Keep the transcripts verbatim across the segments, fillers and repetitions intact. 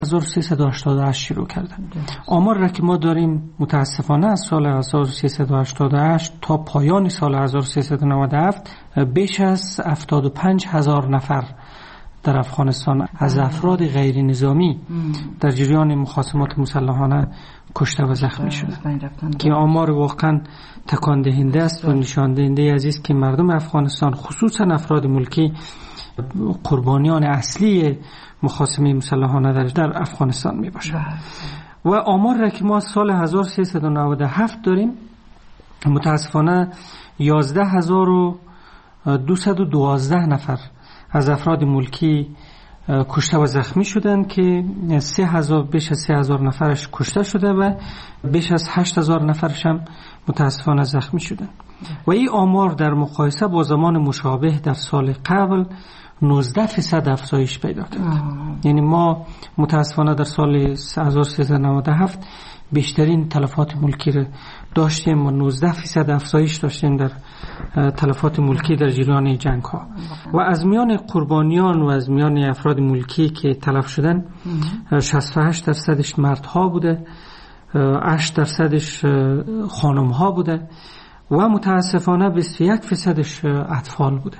هزار و سیصد و هشتاد و هشت شروع کرده. آمار را که ما داریم متاسفانه از سال هزار و سیصد و هشتاد و هشت تا پایان سال هزار و سیصد و نود و هفت بیش از هفتاد و پنج هزار نفر در افغانستان از افراد غیر نظامی در جریان مخاصمات مسلحانه کشته و زخمی شده که آمار واقعا تکان دهنده است و نشان دهنده از است که مردم افغانستان خصوصا افراد ملکی قربانیان اصلی مخاصمه مسلحانه در, در افغانستان می باشند. و آمار را که ما سال هزار و سیصد و نود و هفت داریم متاسفانه یازده هزار و دویست و دوازده نفر از افراد ملکی کشته و زخمی شدند که سه هزار بیش از سه هزار نفرش کشته شده و بیش از هشت هزار نفرش هم متاسفانه زخمی شدند. و این آمار در مقایسه با زمان مشابه در سال قبل نوزده فیصد افزایش پیدا کرد. یعنی ما متاسفانه در سال هزار و سیصد و نود و هفت بیشترین تلفات ملکی را داشتیم و نوزده فیصد افزایش داشتیم در تلفات ملکی در جریان جنگ ها. و از میان قربانیان و از میان افراد ملکی که تلف شدن شصت و هشت درصدش مردها بوده، هشت درصدش خانم ها بوده و متاسفانه بیست و یک فیصدش اطفال بوده.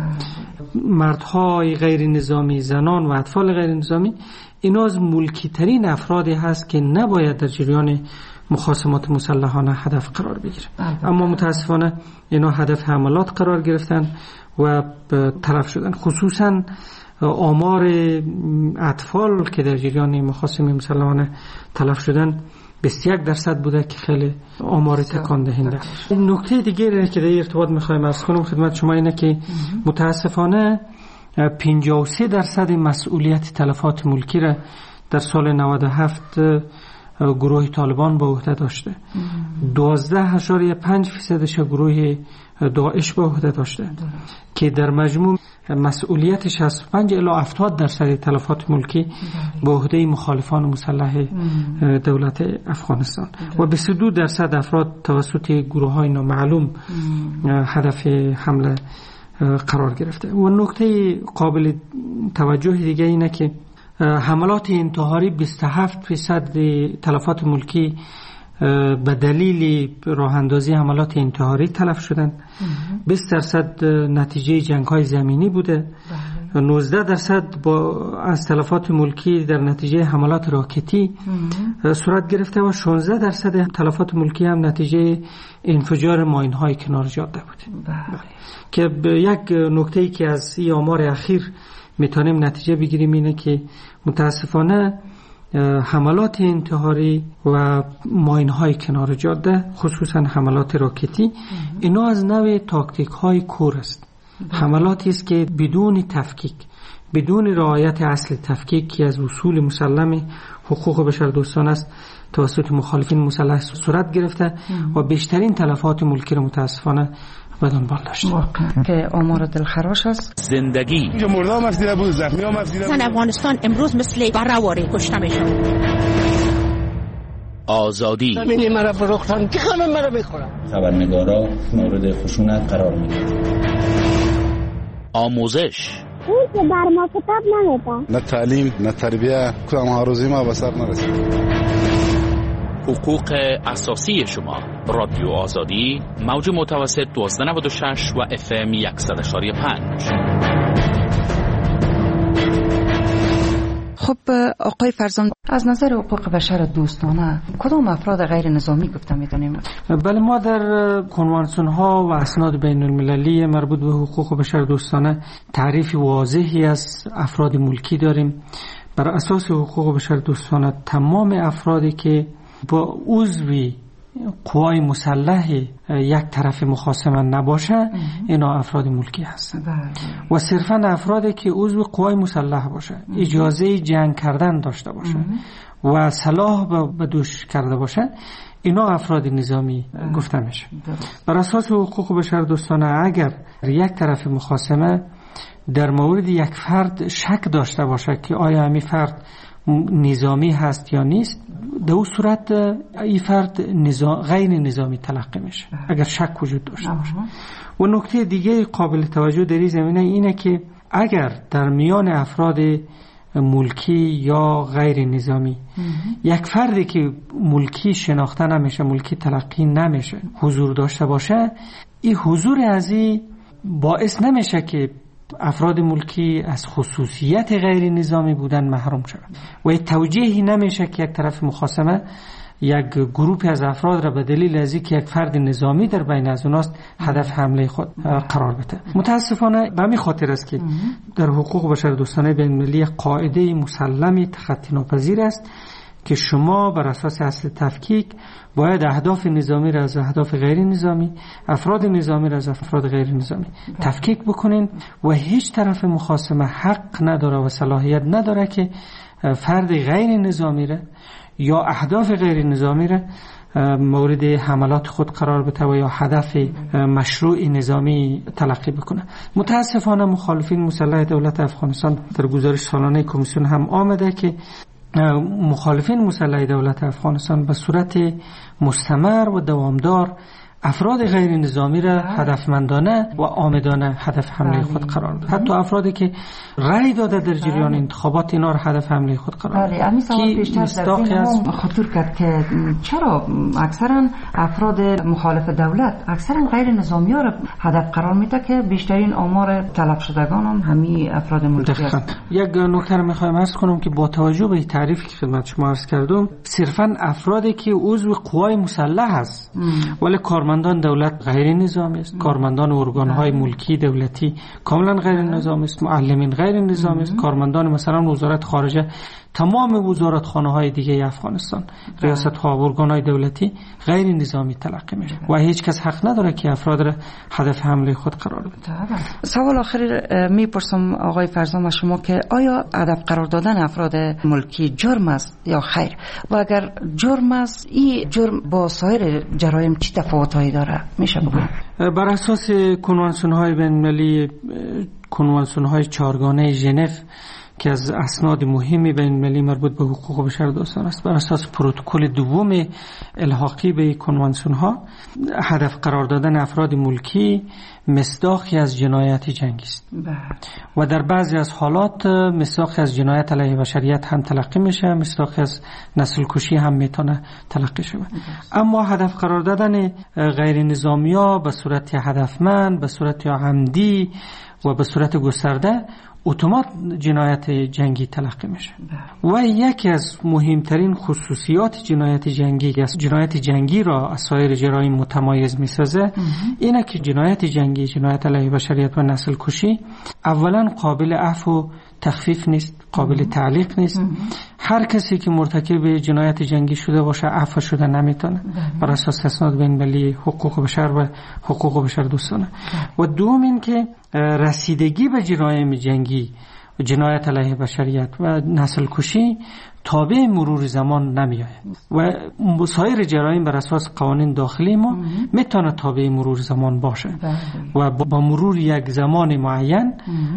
مردهای غیر نظامی، زنان و اطفال غیر نظامی اینا از ملکی ترین افرادی هست که نباید در جریان مخاصمات مسلحانه هدف قرار بگیره، اما متاسفانه اینا هدف حملات قرار گرفتن و تلف شدن. خصوصا آمار اطفال که در جریان مخاصمه مسلحانه تلف شدن بیست و یک درصد بوده که خیلی آمار تکان دهنده. نکته دیگه که در ارتباط میخوایم عرض کنم خدمت شما اینه که متاسفانه پنجاه و سه درصد مسئولیت تلفات ملکی را در سال نود و هفت گروه طالبان به عهده داشته، دوازده اشاریه پنج فیصدش گروه داعش به عهده داشته که در مجموع مسئولیت شصت و پنج الی هفتاد درصد تلفات ملکی به عهده مخالفان مسلح دولت افغانستان و بیست و دو درصد افراد توسط گروه های نامعلوم هدف حمله قرار گرفته. و نکته قابل توجه دیگه اینه که حملات انتحاری بیست و هفت درصد تلفات ملکی به دلیل راه اندازی حملات انتحاری تلف شدند، بیست درصد نتیجه جنگ های زمینی بوده، نوزده درصد با از تلفات ملکی در نتیجه حملات راکتی صورت گرفته و شانزده درصد تلفات ملکی هم نتیجه انفجار ماین های کنار جاده بوده. که یک نکته‌ای که از این آمار اخیر میتونیم نتیجه بگیریم اینه که متاسفانه حملات انتحاری و ماین های کنار جاده خصوصا حملات راکتی اینا از نوع تاکتیک های کور است. حملاتی است که بدون تفکیک، بدون رعایت اصل تفکیک که از اصول مسلم حقوق بشر دوستان است توسط مخالفین مسلح صورت گرفته و بیشترین تلفات ملکی را متاسفانه به دنبال داشته. که آمار دلخراش است. زندگی مردم مسئله بود، زخمی ها مسئله بود. زن افغانستان امروز مثل بررواره کشته میشن. آزادی زمینی مرا فروختن که همه مرا میخورن. خبرنگارا مورد خشونت قرار میدن. آموزش اون که بر ما کتاب نمیدن. نه تعلیم نه تربیه کدام هاروزی ما به سر نرسید. حقوق اساسی شما. رادیو آزادی موج متوسط دوازده نود و شش و اف ام صد و پنج. خب آقای فرزان، از نظر حقوق بشر دوستانه کدام افراد غیر نظامی گفته میدونیم؟ بله، ما در کنوانسیون ها و اسناد بین المللی مربوط به حقوق بشر دوستانه تعریف واضحی از افراد ملکی داریم. بر اساس حقوق بشر دوستانه تمام افرادی که با عضوی قوای مسلح یک طرف مخاصمه نباشه اینا افراد ملکی هستند و صرفا افرادی که عضو قوای مسلح باشه، اجازه جنگ کردن داشته باشه و سلاح به دوش کرده باشه اینا افراد نظامی گفته میشه. بر اساس حقوق بشر دوستانه اگر یک طرف مخاصمه در مورد یک فرد شک داشته باشه که آیا همین فرد نظامی هست یا نیست، در اون صورت این فرد نظام غیر نظامی تلقی میشه اگر شک وجود داشته باشه. و نکته دیگه قابل توجه در این زمینه اینه که اگر در میان افراد ملکی یا غیر نظامی. یک فردی که ملکی شناخته نمیشه، ملکی تلقی نمیشه، حضور داشته باشه، این حضور از این باعث نمیشه که افراد ملکی از خصوصیت غیر نظامی بودن محروم شود و این توجیهی نمیشه که یک طرف مخاصمه یک گروه از افراد را به دلیل از اینکه یک فرد نظامی در بین از اوناست هدف حمله خود قرار بده. متاسفانه به همین خاطر است که در حقوق بشر دوستانه بین المللی قاعده مسلمی تخطی ناپذیر است که شما بر اساس اصل تفکیک باید اهداف نظامی را از اهداف غیر نظامی، افراد نظامی را از افراد غیر نظامی تفکیک بکنین و هیچ طرف مخاصمه حق نداره و صلاحیت نداره که فرد غیر نظامی را یا اهداف غیر نظامی را مورد حملات خود قرار بده و یا هدف مشروع نظامی تلقی بکنه. متاسفانه مخالفین مسلح دولت افغانستان در گزارش سالانه کمیسیون هم آمده که مخالفین مسلح دولت افغانستان به صورت مستمر و دوامدار افراد غیر نظامی را هدفمندانه و عامدانه هدف حمله خود قرار داد. حتی افرادی که رأی داده در جریان انتخابات اینا را هدف حمله خود قرار داد. بله، همین سوال بیشتر در ذهن خطور کرد که چرا اکثرا افراد مخالف دولت اکثرا غیر نظامی ها را هدف قرار میده که بیشترین آمار تلف شدگان هم همین افراد ملکی است. یک نکته را میخوایم عرض کنم که با توجه به تعریفی که خدمت شما عرض کردم، صرفا افرادی که عضو قوای مسلح است ولی کارمندان دولت غیر نظامی است، کارمندان ارگان‌های ملکی دولتی کاملا غیر نظامی است، معلمین غیر نظامی است، کارمندان مثلا وزارت خارجه، تمام وزارتخانه‌های دیگه افغانستان، ریاست‌ها و ارگان‌های دولتی غیر نظامی تلقی میشه و هیچ کس حق نداره که افراد را هدف حمله خود قرار بده. سوال آخری میپرسم آقای فرزان از شما که آیا هدف قرار دادن افراد ملکی جرم است یا خیر؟ و اگر جرم است، این جرم با سایر جرایم چه تفاوتایی داره؟ میشه بگوید؟ بر اساس کنوانسیون‌های بین‌المللی، کنوانسیون‌های چهارگانه ژنو که از اسناد مهمی بین المللی مربوط به حقوق بشر دوستان است، بر اساس پروتکل دوم الحاقی به کنوانسیون ها، هدف قرار دادن افراد ملکی مصداقی از جنایت جنگی است و در بعضی از حالات مصداقی از جنایت علیه بشریت هم تلقی میشه، مصداقی از نسل کشی هم میتونه تلقی شود. اما هدف قرار دادن غیر نظامی ها به صورت هدفمند، به صورت عمدی و به صورت گسترده اتومات جنایت جنگی تلقی میشه و یکی از مهمترین خصوصیات جنایت جنگی که جنایت جنگی را از سایر جرایم متمایز میسازه اینه که جنایت جنگی، جنایت علیه بشریت و نسل کشی اولا قابل عفو و تخفیف نیست، قابل تعلیق نیست. هر کسی که مرتکب جنایت جنگی شده باشه عفو شده نمیتونه بر اساس اسناد بین‌المللی حقوق بشر و حقوق بشر دوستانه. و دوم این که رسیدگی به جرایم جنگی، جنایت علیه بشریت و نسل کشی تابع مرور زمان نمیآید و سایر جرایم بر اساس قوانین داخلی ما میتونه تابع مرور زمان باشه و با مرور یک زمان معین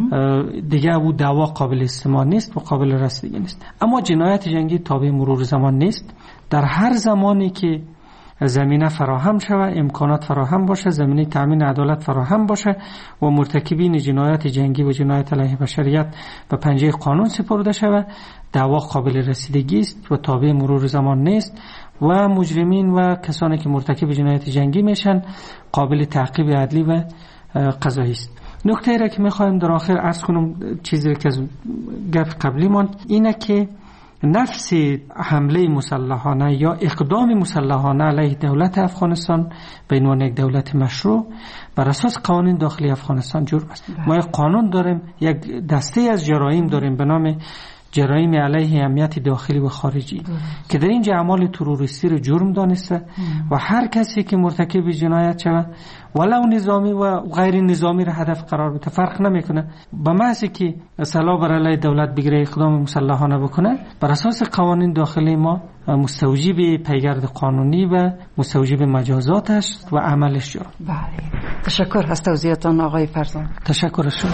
دیگه او دعوا قابل استماع نیست و قابل رسیدگی نیست. اما جنایت جنگی تابع مرور زمان نیست. در هر زمانی که زمینه فراهم شود، امکانات فراهم باشه، زمینه تامین عدالت فراهم باشه و مرتکبین جنایات جنگی و جنایت علیه بشریت به پنجه قانون سپرده شود، دعوا قابل رسیدگی است و تابع مرور زمان نیست و مجرمین و کسانی که مرتکب جنایت جنگی میشن قابل تعقیب عدلی و قضایی است. نکته را که میخوایم در آخر عرض کنم، چیزی که از گپ قبلی ماند، اینه که نفس حمله مسلحانه یا اقدام مسلحانه علیه دولت افغانستان به عنوان یک دولت مشروع بر اساس قوانین داخلی افغانستان جرم است. ما یک قانون داریم، یک دسته از جرایم داریم به نام جرایم علیه امنیت داخلی و خارجی ده. که در اینجا اعمال تروریستی رو جرم دانسته و هر کسی که مرتکب جنایت شود ولو نظامی و غیر نظامی را هدف قرار بده فرق نمیکنه، به محض که سلاح بر علیه دولت بگیره اقدام مسلحانه بکنه بر اساس قوانین داخلی ما مستوجب پیگرد قانونی و مستوجب مجازات است و عملش جرم. بله، تشکر از توضیحاتتان آقای فرزان. تشکر از شما.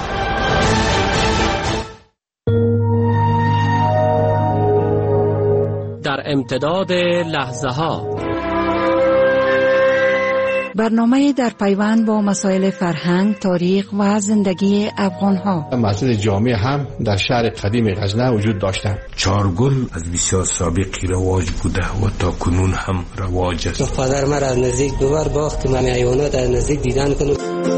در امتداد لحظه ها برنامه در پیوند با مسائل فرهنگ، تاریخ و زندگی افغان‌ها. مسجد جامع هم در شهر قدیم غزنه وجود داشته. چارگل از بسیار سابقی رواج بوده و تا کنون هم رواج است. پدر من از نزدیک دوبار باخت من حیوانات از نزدیک دیدن کنم.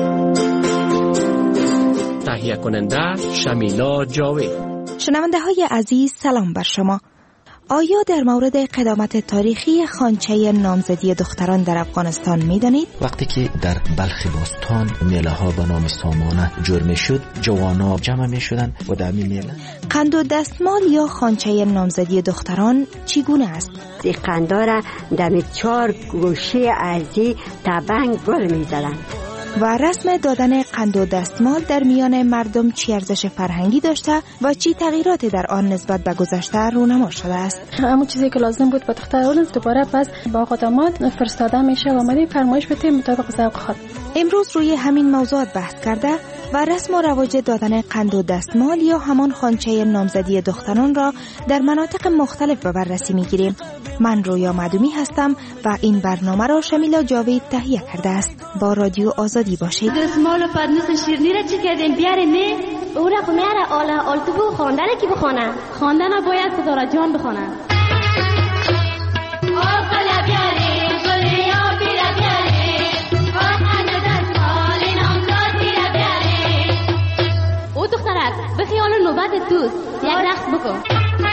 تهیه کننده شمیلا جاوید. شنونده های عزیز سلام بر شما. آیا در مورد قدامت تاریخی خوانچه نامزدی دختران در افغانستان می دانید؟ وقتی که در بلخ باستان میله ها به نام سامانه جرم شد، جوانا جمع می شدن و در می میله قند و دستمال یا خوانچه نامزدی دختران چگونه است؟ این قندا را در چهار گوشه ارزی تبنگ گل می زدن. و رسم دادن قند و دستمال در میان مردم چی ارزش فرهنگی داشته و چی تغییراتی در آن نسبت به گذشته رونما شده است؟ همون چیزی که لازم بود به دختران دوباره پس با خدمات فرستاده میشه و مدیر فرمایش بده مطابق ذوق خود. امروز روی همین موضوعات بحث کرده و رسم و رواج دادن قند و دستمال یا همان خوانچه نامزدی دختران را در مناطق مختلف به بررسی میگیریم. من رویا معدومی هستم و این برنامه را شمیلا جاوید تهیه کرده است. با رادیو آزادی باشید. دستمال و پدنوس شیرنی را چی کردین بیارین نه؟ او را خمیاره آله آلتوبو خواندن کی بخونن؟ خواندن باید ستاره جان بخونن. او دخترک به خیال نوبت توست یک رقص بکن.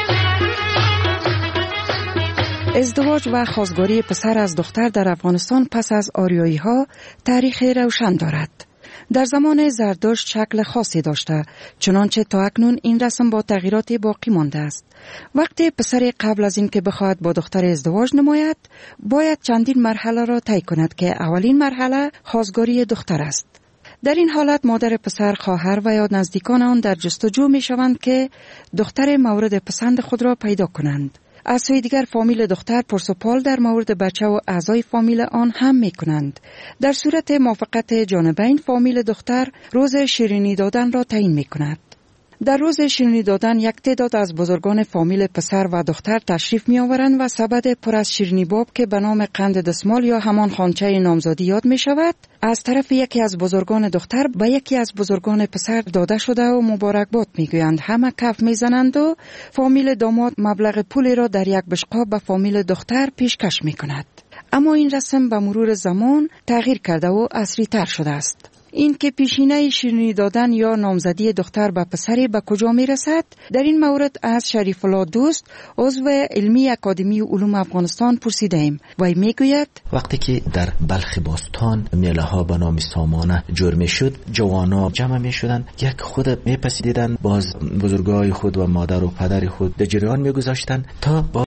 ازدواج و خواستگاری پسر از دختر در افغانستان پس از آریایی ها تاریخ روشن دارد. در زمان زردشت شکل خاصی داشته، چنانچه تا اکنون این رسم با تغییرات باقی مانده است. وقتی پسر قبل از این که بخواهد با دختر ازدواج نماید، باید چندین مرحله را طی کند که اولین مرحله خواستگاری دختر است. در این حالت مادر پسر، خواهر و یا نزدیکان آن در جستجو می شوند که دختر مورد پسند خود را پیدا کنند. از سوی دیگر فامیل دختر پرسپال در مورد بچه و اعضای فامیل آن هم می کنند. در صورت موافقت جانبین فامیل دختر روز شیرینی دادن را تعیین می کند. در روز شیرینی دادن یک تعداد از بزرگان فامیل پسر و دختر تشریف می آورند و سبد پر از شیرینی باب که به نام قند دستمال یا همان خوانچه نامزدی یاد می شود از طرف یکی از بزرگان دختر به یکی از بزرگان پسر داده شده و مبارکباد می گویند. همه کف می زنند و فامیل داماد مبلغ پولی را در یک بشقاب به فامیل دختر پیشکش می کند. اما این رسم به مرور زمان تغییر کرده و عصری تر شده است. این که پیشینه شیرینی دادن یا نامزدی دختر به پسری به کجا می رسد؟ در این مورد از شریف الله دوست عضو علمی اکادمی علوم افغانستان پرسیده ایم و می گوید وقتی که در بلخ باستان میله ها به نام سامانه جرم شد، جوانا جمع می شدن، یک خود می پسیدن، باز بزرگای خود و مادر و پدر خود در جریان می گذاشتن تا